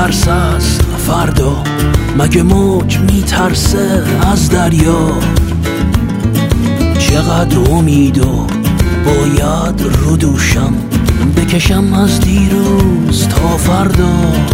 ترس از فردا، مگه موج میترسه از دریا؟ چقدر امیدو باید رو دوشم بکشم از دیروز تا فردا.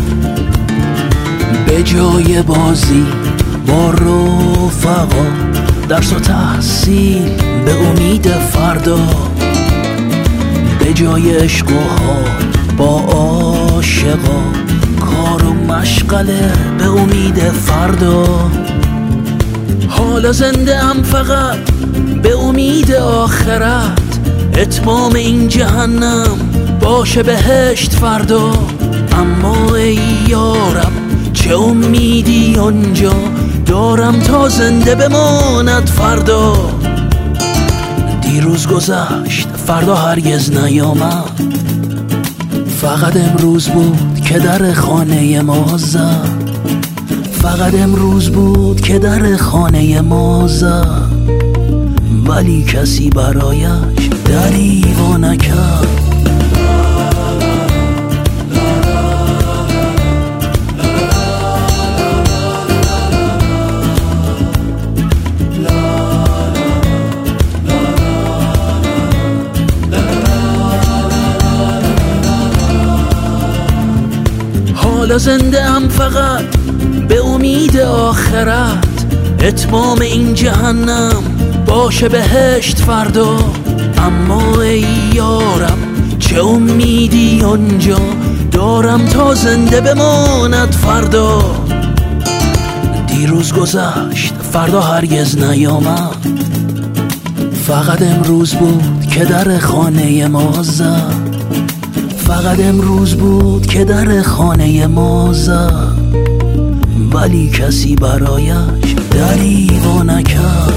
به جای بازی با رفقا، درس و تحصیل به امید فردا. به جای عشق و حال با عاشقا، کار و مشغله به امید فردا. حالا زنده ام فقط به امید آخرت، اتمام این جهنم باشه بهشت فردا. اما ای یارب چه امیدی آنجا دارم تا زنده بماند فردا. دیروز گذشت فردا هرگز نیامد، فقط امروز بود که در خانه ما زد. فقط امروز بود که در خانه ما زد، ولی کسی برایش دری وا نکرد. حالا زنده ام فقط به امید آخرت، اتمام این جهنم باشه بهشت فردا. اما ای یارب چه امیدی آنجا دارم تا زنده بماند فردا. دیروز گذشت فردا هرگز نیامد، فقط امروز بود که در خانه ما زد. فقط امروز بود که در خانه ما زد، ولی کسی برایش دری وا نکرد.